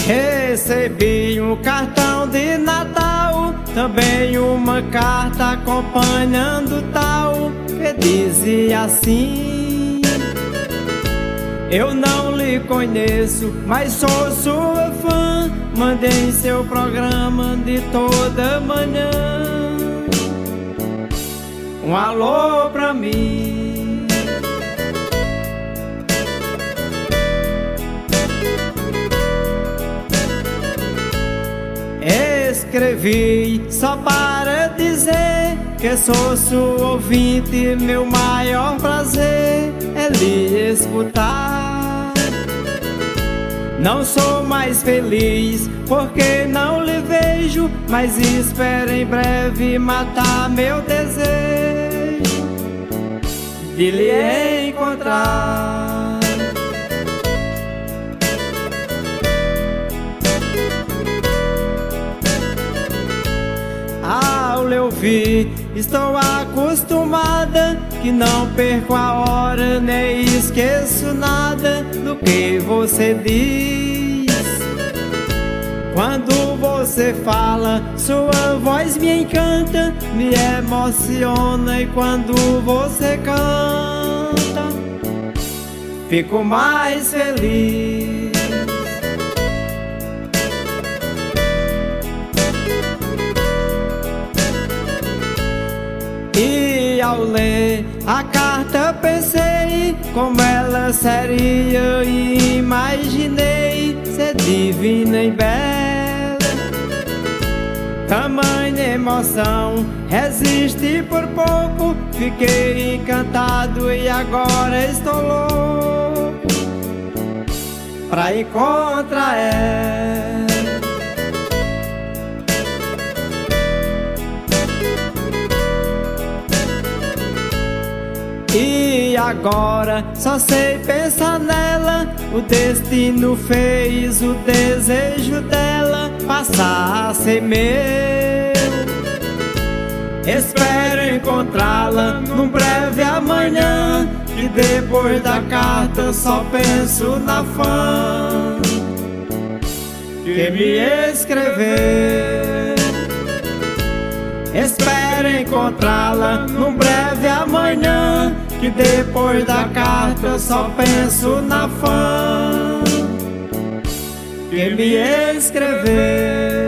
Recebi um cartão de Natal, também uma carta acompanhando tal, que dizia assim: eu não lhe conheço, mas sou sua fã. Mandei seu programa de toda manhã um alô pra mim. Escrevi só para dizer que sou sua ouvinte, meu maior prazer é lhe escutar. Não sou mais feliz porque não lhe vejo, mas espero em breve matar meu desejo de lhe encontrar. Ao lhe ouvir, estou acostumada, que não perco a hora nem esqueço nada do que você diz. Quando você fala, sua voz me encanta, me emociona, e quando você canta, fico mais feliz. E ao ler a carta pensei como ela seria, e imaginei ser divina e bela. Tamanha emoção resiste por pouco, fiquei encantado e agora estou louco pra encontrar ela. E agora só sei pensar nela, o destino fez o desejo dela passar a ser meu. Espero encontrá-la num breve amanhã, que depois da carta só penso na fã que me escreveu. Espero encontrá-la num breve amanhã, que depois da carta só penso na fã que me escreveu.